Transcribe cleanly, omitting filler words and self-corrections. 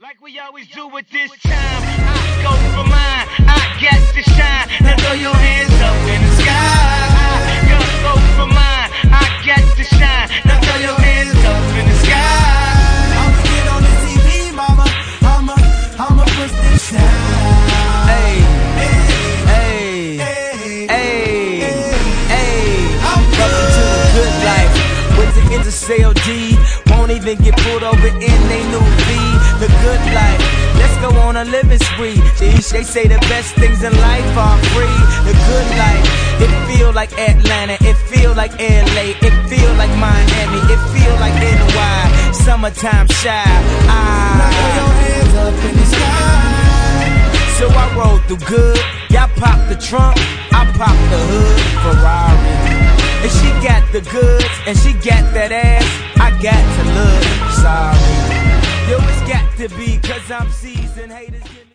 Like we always do at this time, I go for mine, I got to shine. Now throw your hands up in the sky. I go for mine, I got to shine. Now throw your hands up in the sky. I'ma get on the TV, mama. I'ma push this shine. Hey, hey, hey, hey. Welcome to the good life. With the InterCLD, won't even get pulled over in they new V. The good life, let's go on a living spree. They say the best things in life are free. The good life, it feel like Atlanta, it feel like LA, it feel like Miami, it feel like NY. Summertime shy. Now throw your hands up in the sky. So I roll through good, y'all pop the trunk, I pop the hood, Ferrari. And she got the goods, and she got that ass, I got to look sorry. Yo, it's got to be, cause I'm seasoned, haters.